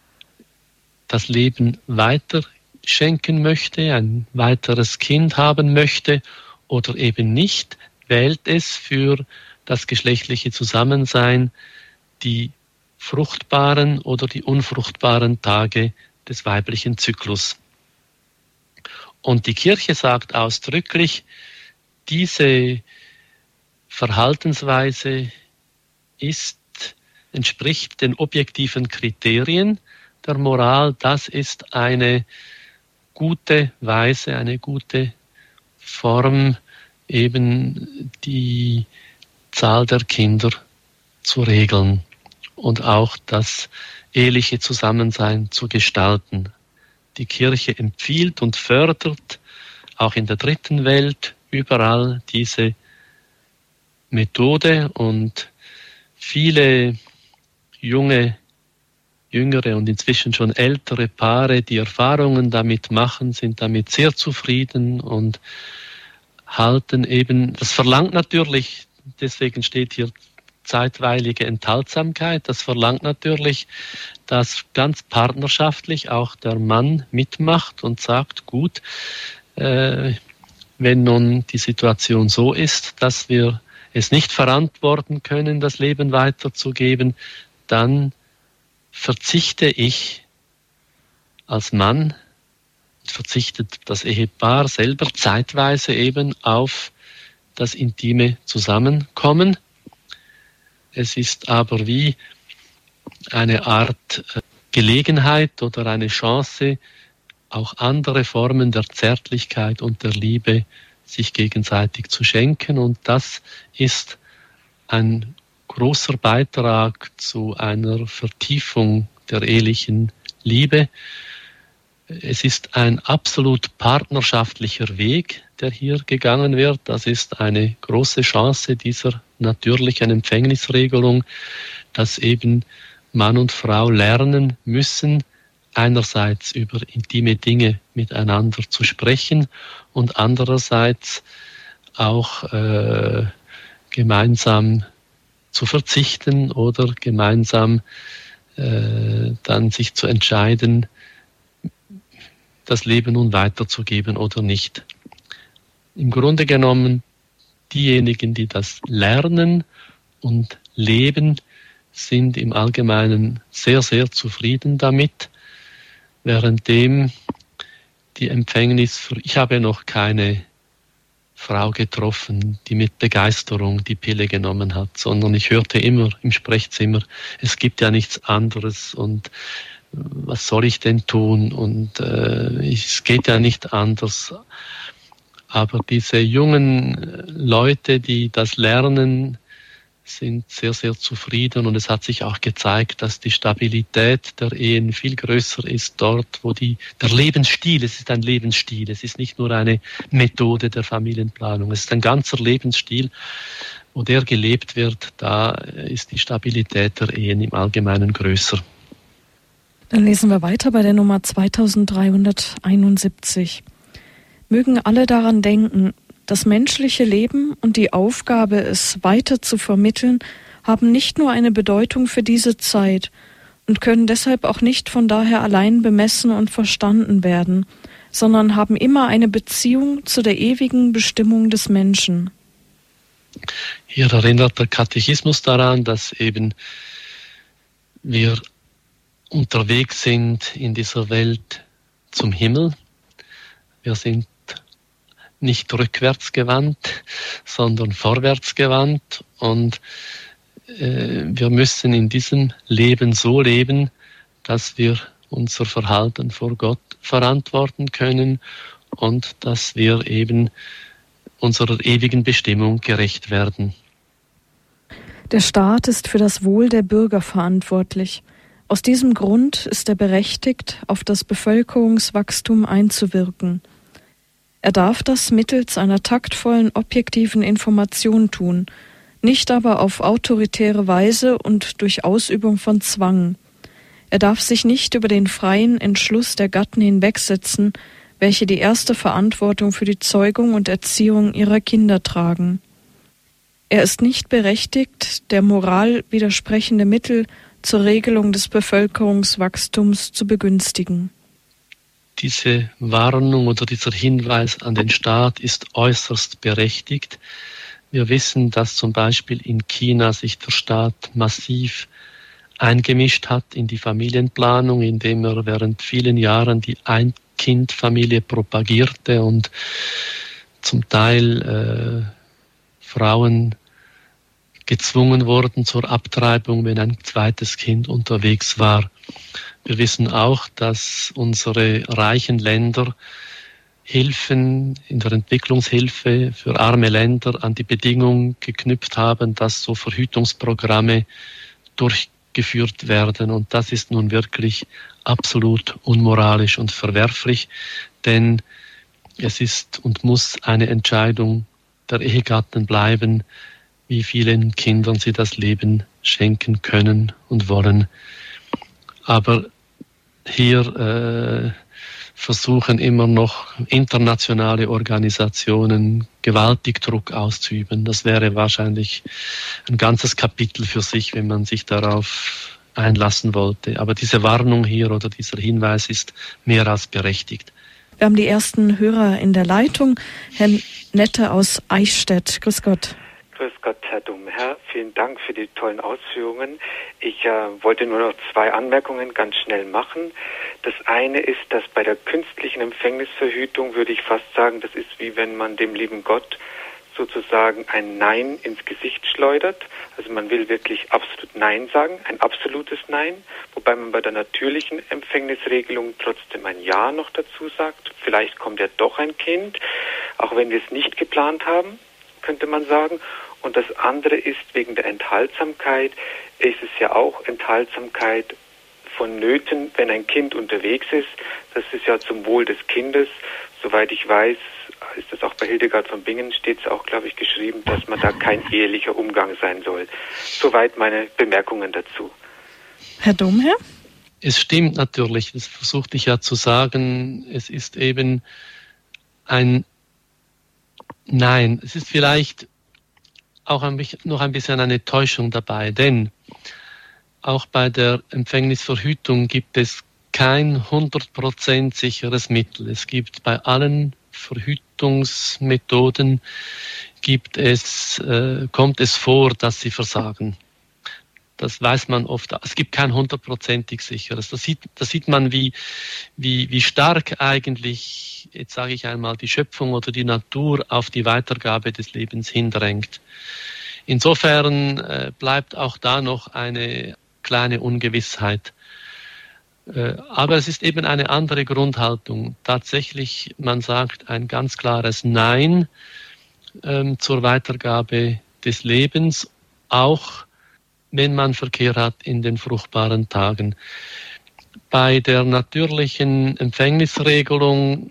das Leben weiter schenken möchte, ein weiteres Kind haben möchte oder eben nicht, wählt es für das geschlechtliche Zusammensein die fruchtbaren oder die unfruchtbaren Tage des weiblichen Zyklus. Und die Kirche sagt ausdrücklich, diese Verhaltensweise ist, entspricht den objektiven Kriterien der Moral. Das ist eine gute Weise, eine gute Form, eben die Zahl der Kinder zu regeln. und auch das eheliche Zusammensein zu gestalten. Die Kirche empfiehlt und fördert auch in der dritten Welt überall diese Methode, und viele junge, jüngere und inzwischen schon ältere Paare, die Erfahrungen damit machen, sind damit sehr zufrieden und halten eben, das verlangt natürlich, deswegen steht hier zeitweilige Enthaltsamkeit, das verlangt natürlich, dass ganz partnerschaftlich auch der Mann mitmacht und sagt, gut, äh, wenn nun die Situation so ist, dass wir es nicht verantworten können, das Leben weiterzugeben, dann verzichte ich als Mann, verzichtet das Ehepaar selber zeitweise eben auf das intime Zusammenkommen. Es ist aber wie eine Art Gelegenheit oder eine Chance, auch andere Formen der Zärtlichkeit und der Liebe sich gegenseitig zu schenken. Und das ist ein großer Beitrag zu einer Vertiefung der ehelichen Liebe. Es ist ein absolut partnerschaftlicher Weg, der hier gegangen wird. Das ist eine große Chance dieser natürlichen Empfängnisregelung, dass eben Mann und Frau lernen müssen, einerseits über intime Dinge miteinander zu sprechen und andererseits auch äh, gemeinsam zu verzichten oder gemeinsam äh, dann sich zu entscheiden, das Leben nun weiterzugeben oder nicht. Im Grunde genommen, diejenigen, die das lernen und leben, sind im Allgemeinen sehr, sehr zufrieden damit, währenddem die Empfängnis, für, ich habe noch keine Frau getroffen, die mit Begeisterung die Pille genommen hat, sondern ich hörte immer im Sprechzimmer, es gibt ja nichts anderes und was soll ich denn tun und äh, es geht ja nicht anders. Aber diese jungen Leute, die das lernen, sind sehr, sehr zufrieden, und es hat sich auch gezeigt, dass die Stabilität der Ehen viel größer ist dort, wo die, der Lebensstil, es ist ein Lebensstil, es ist nicht nur eine Methode der Familienplanung, es ist ein ganzer Lebensstil, wo der gelebt wird, da ist die Stabilität der Ehen im Allgemeinen größer. Dann lesen wir weiter bei der Nummer zweitausenddreihunderteinundsiebzig. Mögen alle daran denken, das menschliche Leben und die Aufgabe, es weiter zu vermitteln, haben nicht nur eine Bedeutung für diese Zeit und können deshalb auch nicht von daher allein bemessen und verstanden werden, sondern haben immer eine Beziehung zu der ewigen Bestimmung des Menschen. Hier erinnert der Katechismus daran, dass eben wir unterwegs sind in dieser Welt zum Himmel. Wir sind nicht rückwärts gewandt, sondern vorwärts gewandt, und äh, wir müssen in diesem Leben so leben, dass wir unser Verhalten vor Gott verantworten können und dass wir eben unserer ewigen Bestimmung gerecht werden. Der Staat ist für das Wohl der Bürger verantwortlich. Aus diesem Grund ist er berechtigt, auf das Bevölkerungswachstum einzuwirken. Er darf das mittels einer taktvollen, objektiven Information tun, nicht aber auf autoritäre Weise und durch Ausübung von Zwang. Er darf sich nicht über den freien Entschluss der Gatten hinwegsetzen, welche die erste Verantwortung für die Zeugung und Erziehung ihrer Kinder tragen. Er ist nicht berechtigt, der Moral widersprechende Mittel zur Regelung des Bevölkerungswachstums zu begünstigen. Diese Warnung oder dieser Hinweis an den Staat ist äußerst berechtigt. Wir wissen, dass zum Beispiel in China sich der Staat massiv eingemischt hat in die Familienplanung, indem er während vielen Jahren die Ein-Kind-Familie propagierte und zum Teil äh, Frauen gezwungen wurden zur Abtreibung, wenn ein zweites Kind unterwegs war. Wir wissen auch, dass unsere reichen Länder Hilfen in der Entwicklungshilfe für arme Länder an die Bedingung geknüpft haben, dass so Verhütungsprogramme durch geführt werden. Und das ist nun wirklich absolut unmoralisch und verwerflich, denn es ist und muss eine Entscheidung der Ehegatten bleiben, wie vielen Kindern sie das Leben schenken können und wollen. Aber hier äh, versuchen immer noch internationale Organisationen gewaltig Druck auszuüben. Das wäre wahrscheinlich ein ganzes Kapitel für sich, wenn man sich darauf einlassen wollte. Aber diese Warnung hier oder dieser Hinweis ist mehr als berechtigt. Wir haben die ersten Hörer in der Leitung. Herr Nette aus Eichstätt. Grüß Gott. Grüß Gott, Herr Domherr. Vielen Dank für die tollen Ausführungen. Ich äh, wollte nur noch zwei Anmerkungen ganz schnell machen. Das eine ist, dass bei der künstlichen Empfängnisverhütung würde ich fast sagen, das ist wie wenn man dem lieben Gott sozusagen ein Nein ins Gesicht schleudert. Also man will wirklich absolut Nein sagen, ein absolutes Nein, wobei man bei der natürlichen Empfängnisregelung trotzdem ein Ja noch dazu sagt. Vielleicht kommt ja doch ein Kind, auch wenn wir es nicht geplant haben, könnte man sagen. Und das andere ist, wegen der Enthaltsamkeit, ist es ja auch Enthaltsamkeit vonnöten, wenn ein Kind unterwegs ist. Das ist ja zum Wohl des Kindes. Soweit ich weiß, ist das auch bei Hildegard von Bingen, steht es auch, glaube ich, geschrieben, dass man da kein ehelicher Umgang sein soll. Soweit meine Bemerkungen dazu. Herr Domherr? Es stimmt natürlich, das versuchte ich ja zu sagen, es ist eben ein Nein. Es ist vielleicht auch ein bisschen, noch ein bisschen eine Täuschung dabei, denn auch bei der Empfängnisverhütung gibt es kein hundert Prozent sicheres Mittel. Es gibt bei allen Verhütungsmethoden gibt es, äh, kommt es vor, dass sie versagen. Das weiß man oft. Es gibt kein hundertprozentig sicheres. Das sieht, das sieht man, wie, wie, wie stark eigentlich, jetzt sage ich einmal, die Schöpfung oder die Natur auf die Weitergabe des Lebens hindrängt. Insofern äh, bleibt auch da noch eine kleine Ungewissheit. Äh, aber es ist eben eine andere Grundhaltung. Tatsächlich, man sagt ein ganz klares Nein ähm, zur Weitergabe des Lebens, auch wenn man Verkehr hat in den fruchtbaren Tagen. Bei der natürlichen Empfängnisregelung,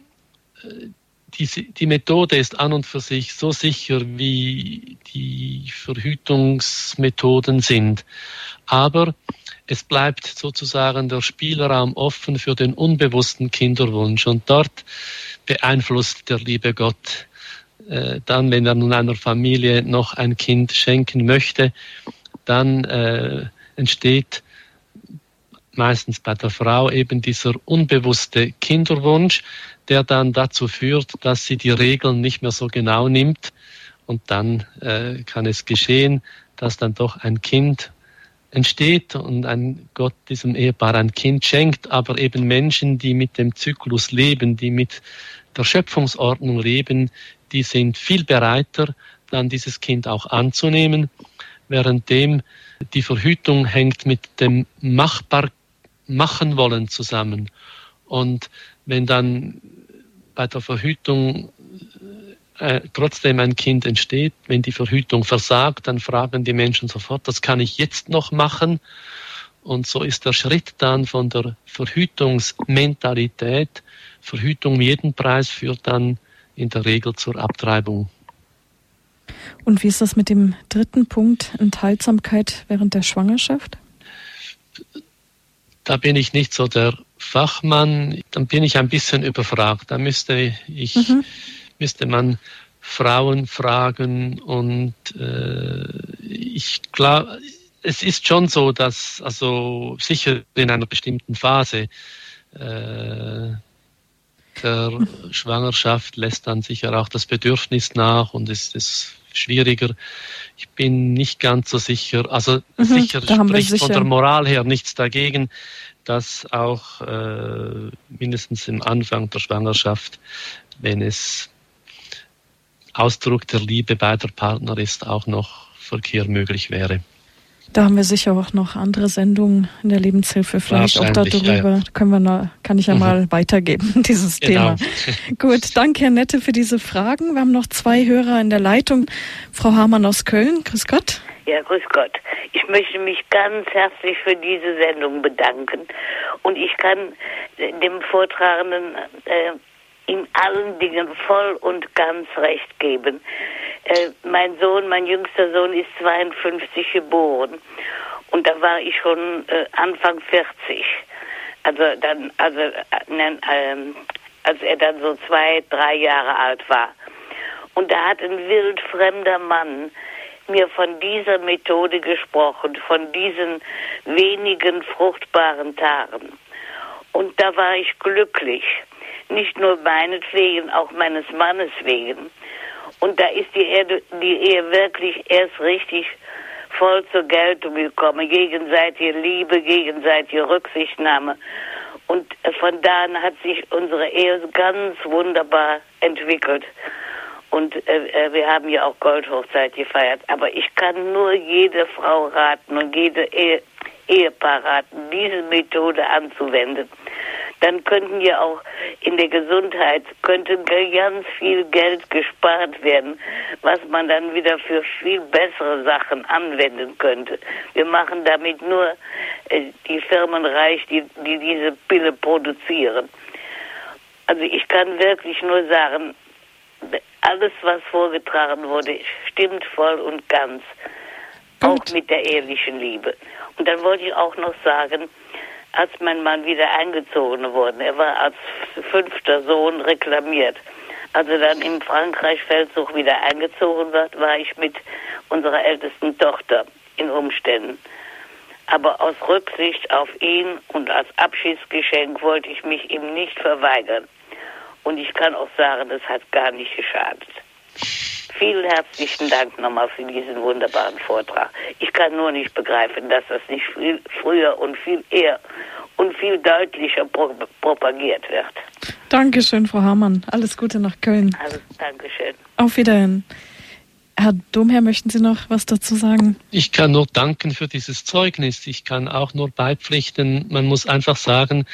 die, die Methode ist an und für sich so sicher, wie die Verhütungsmethoden sind. Aber es bleibt sozusagen der Spielraum offen für den unbewussten Kinderwunsch. Und dort beeinflusst der liebe Gott äh, dann, wenn er nun einer Familie noch ein Kind schenken möchte, dann äh, entsteht meistens bei der Frau eben dieser unbewusste Kinderwunsch, der dann dazu führt, dass sie die Regeln nicht mehr so genau nimmt. Und dann äh, kann es geschehen, dass dann doch ein Kind entsteht und ein Gott diesem Ehepaar ein Kind schenkt, aber eben Menschen, die mit dem Zyklus leben, die mit der Schöpfungsordnung leben, die sind viel bereiter, dann dieses Kind auch anzunehmen, währenddem die Verhütung hängt mit dem machbar machen wollen zusammen. Und wenn dann bei der Verhütung äh, trotzdem ein Kind entsteht, wenn die Verhütung versagt, dann fragen die Menschen sofort, das kann ich jetzt noch machen. Und so ist der Schritt dann von der Verhütungsmentalität, Verhütung um jeden Preis, führt dann in der Regel zur Abtreibung. Und wie ist das mit dem dritten Punkt, Enthaltsamkeit während der Schwangerschaft? Da bin ich nicht so der Fachmann, dann bin ich ein bisschen überfragt. Da müsste ich, mhm. müsste man Frauen fragen und äh, ich glaube, es ist schon so, dass also sicher in einer bestimmten Phase äh, der mhm. Schwangerschaft lässt dann sicher auch das Bedürfnis nach und es ist schwieriger. Ich bin nicht ganz so sicher, also mhm, sicher spricht sicher. Von der Moral her nichts dagegen, dass auch äh, mindestens im Anfang der Schwangerschaft, wenn es Ausdruck der Liebe beider Partner ist, auch noch Verkehr möglich wäre. Da haben wir sicher auch noch andere Sendungen in der Lebenshilfe, vielleicht auch darüber. Ja, ja. Können wir noch, kann ich ja mhm. mal weitergeben, dieses genau. Thema. Gut, danke Herr Nette für diese Fragen. Wir haben noch zwei Hörer in der Leitung. Frau Hamann aus Köln, grüß Gott. Ja, grüß Gott. Ich möchte mich ganz herzlich für diese Sendung bedanken. Und ich kann dem Vortragenden äh, in allen Dingen voll und ganz recht geben. Äh, mein Sohn, mein jüngster Sohn ist zweiundfünfzig geboren. Und da war ich schon äh, Anfang vierzig. Also dann, also äh, äh, als er dann so zwei, drei Jahre alt war. Und da hat ein wildfremder Mann mir von dieser Methode gesprochen, von diesen wenigen fruchtbaren Tagen. Und da war ich glücklich. Nicht nur meinetwegen, auch meines Mannes wegen. Und da ist die Ehe, die Ehe wirklich erst richtig voll zur Geltung gekommen. Gegenseitige Liebe, gegenseitige Rücksichtnahme. Und von da an hat sich unsere Ehe ganz wunderbar entwickelt. Und äh, wir haben ja auch Goldhochzeit gefeiert. Aber ich kann nur jede Frau raten und jede Ehe, Ehepaar raten, diese Methode anzuwenden. Dann könnten ja auch in der Gesundheit könnte ganz viel Geld gespart werden, was man dann wieder für viel bessere Sachen anwenden könnte. Wir machen damit nur äh, die Firmen reich, die, die diese Pille produzieren. Also ich kann wirklich nur sagen, alles, was vorgetragen wurde, stimmt voll und ganz. Gut. Auch mit der ehrlichen Liebe. Und dann wollte ich auch noch sagen, als mein Mann wieder eingezogen wurde, er war als fünfter Sohn reklamiert. Als er dann im Frankreich-Feldzug wieder eingezogen wird, war ich mit unserer ältesten Tochter in Umständen. Aber aus Rücksicht auf ihn und als Abschiedsgeschenk wollte ich mich ihm nicht verweigern. Und ich kann auch sagen, es hat gar nicht geschadet. Vielen herzlichen Dank nochmal für diesen wunderbaren Vortrag. Ich kann nur nicht begreifen, dass das nicht viel früher und viel eher und viel deutlicher pro- propagiert wird. Dankeschön, Frau Hamann. Alles Gute nach Köln. Also, Dankeschön. Auf Wiedersehen. Herr Domherr, möchten Sie noch was dazu sagen? Ich kann nur danken für dieses Zeugnis. Ich kann auch nur beipflichten. Man muss einfach sagen,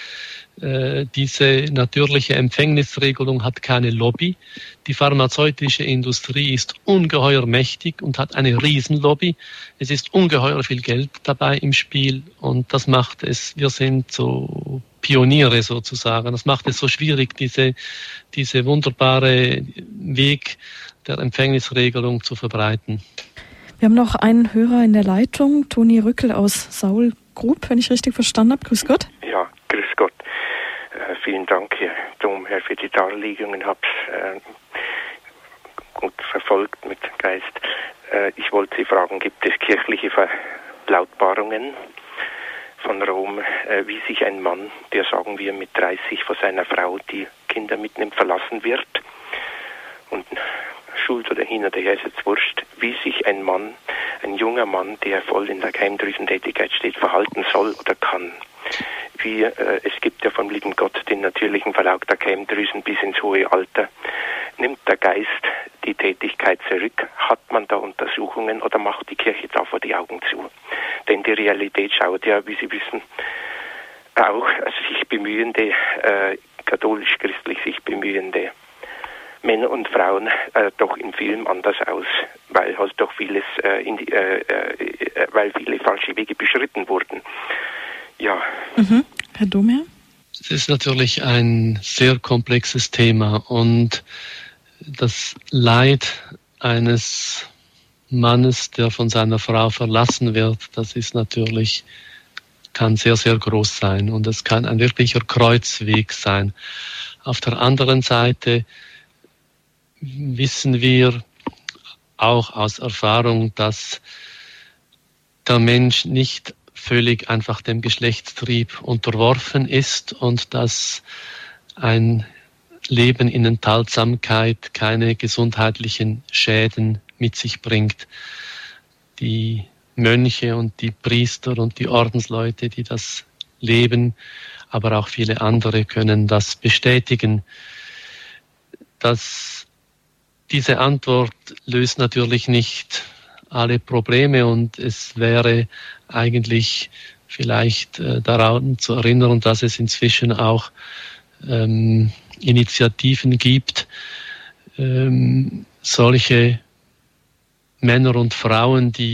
äh, diese natürliche Empfängnisregelung hat keine Lobby. Die pharmazeutische Industrie ist ungeheuer mächtig und hat eine Riesenlobby. Es ist ungeheuer viel Geld dabei im Spiel und das macht es, wir sind so Pioniere sozusagen. Das macht es so schwierig, diese, diese wunderbare Weg der Empfängnisregelung zu verbreiten. Wir haben noch einen Hörer in der Leitung, Toni Rückel aus Saulgrub, wenn ich richtig verstanden habe. Grüß Gott. Ja, grüß Gott. Äh, vielen Dank, Herr Domherr, für die Darlegungen. Ich habe es äh, gut verfolgt mit Geist. Äh, ich wollte Sie fragen, gibt es kirchliche Verlautbarungen von Rom, äh, wie sich ein Mann, der, sagen wir, mit dreißig von seiner Frau die Kinder mitnimmt, verlassen wird? Und Schuld oder hin oder her ist jetzt wurscht, wie sich ein Mann, ein junger Mann, der voll in der Keimdrüsentätigkeit steht, verhalten soll oder kann. Wie, äh, es gibt ja vom lieben Gott den natürlichen Verlauf der Keimdrüsen bis ins hohe Alter. Nimmt der Geist die Tätigkeit zurück? Hat man da Untersuchungen oder macht die Kirche davor die Augen zu? Denn die Realität schaut ja, wie Sie wissen, auch also sich bemühende, äh, katholisch-christlich sich bemühende Männer und Frauen äh, doch in vielem anders aus, weil halt doch vieles, äh, in die, äh, äh, weil viele falsche Wege beschritten wurden. Ja. Mhm. Herr Domherr? Es ist natürlich ein sehr komplexes Thema und das Leid eines Mannes, der von seiner Frau verlassen wird, das ist natürlich, kann sehr, sehr groß sein und es kann ein wirklicher Kreuzweg sein. Auf der anderen Seite wissen wir auch aus Erfahrung, dass der Mensch nicht völlig einfach dem Geschlechtstrieb unterworfen ist und dass ein Leben in Enthaltsamkeit keine gesundheitlichen Schäden mit sich bringt. Die Mönche und die Priester und die Ordensleute, die das leben, aber auch viele andere können das bestätigen. Dass diese Antwort löst natürlich nicht alle Probleme und es wäre eigentlich vielleicht äh, daran zu erinnern, dass es inzwischen auch ähm, Initiativen gibt, ähm, solche Männer und Frauen, die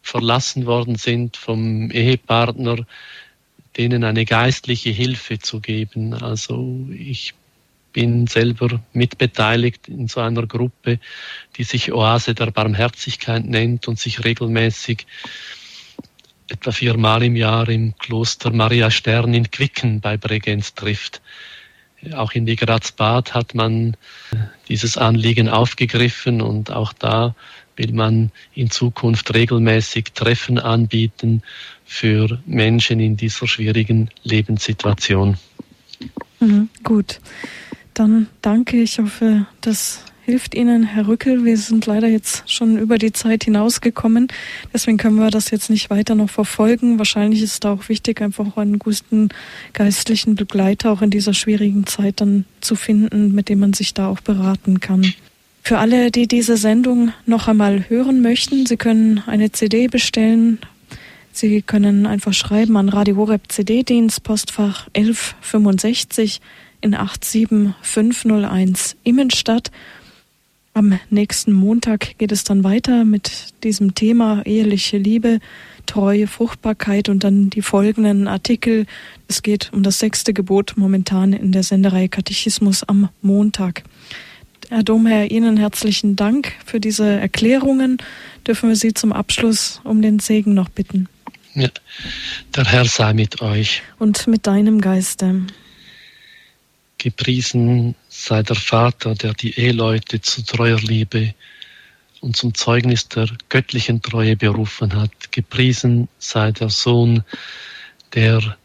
verlassen worden sind vom Ehepartner, denen eine geistliche Hilfe zu geben. Also ich bin selber mitbeteiligt in so einer Gruppe, die sich Oase der Barmherzigkeit nennt und sich regelmäßig etwa viermal im Jahr im Kloster Maria Stern in Quicken bei Bregenz trifft. Auch in Wiegratsbad hat man dieses Anliegen aufgegriffen und auch da will man in Zukunft regelmäßig Treffen anbieten für Menschen in dieser schwierigen Lebenssituation. Mhm, gut, dann danke. Ich hoffe, das hilft Ihnen, Herr Rückel. Wir sind leider jetzt schon über die Zeit hinausgekommen. Deswegen können wir das jetzt nicht weiter noch verfolgen. Wahrscheinlich ist es da auch wichtig, einfach einen guten geistlichen Begleiter auch in dieser schwierigen Zeit dann zu finden, mit dem man sich da auch beraten kann. Für alle, die diese Sendung noch einmal hören möchten, Sie können eine C D bestellen. Sie können einfach schreiben an Radio Horeb C D-Dienst, Postfach elf fünfundsechzig in acht sieben fünf null eins Immenstadt. Am nächsten Montag geht es dann weiter mit diesem Thema eheliche Liebe, Treue, Fruchtbarkeit und dann die folgenden Artikel. Es geht um das sechste Gebot momentan in der Sendereihe Katechismus am Montag. Herr Domherr, Ihnen herzlichen Dank für diese Erklärungen. Dürfen wir Sie zum Abschluss um den Segen noch bitten? Ja, der Herr sei mit euch. Und mit deinem Geiste. Gepriesen sei der Vater, der die Eheleute zu treuer Liebe und zum Zeugnis der göttlichen Treue berufen hat. Gepriesen sei der Sohn, der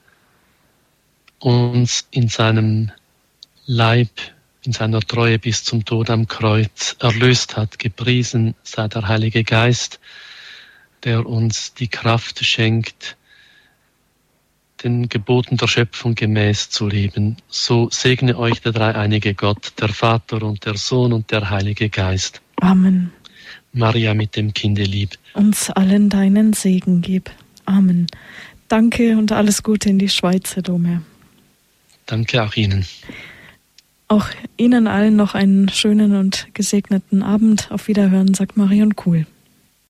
uns in seinem Leib, in seiner Treue bis zum Tod am Kreuz erlöst hat. Gepriesen sei der Heilige Geist, der uns die Kraft schenkt, den Geboten der Schöpfung gemäß zu leben. So segne euch der dreieinige Gott, der Vater und der Sohn und der Heilige Geist. Amen. Maria mit dem Kinde lieb. Uns allen deinen Segen gib. Amen. Danke und alles Gute in die Schweiz, Herr Domherr. Danke auch Ihnen. Auch Ihnen allen noch einen schönen und gesegneten Abend. Auf Wiederhören, sagt Marion Kuhl.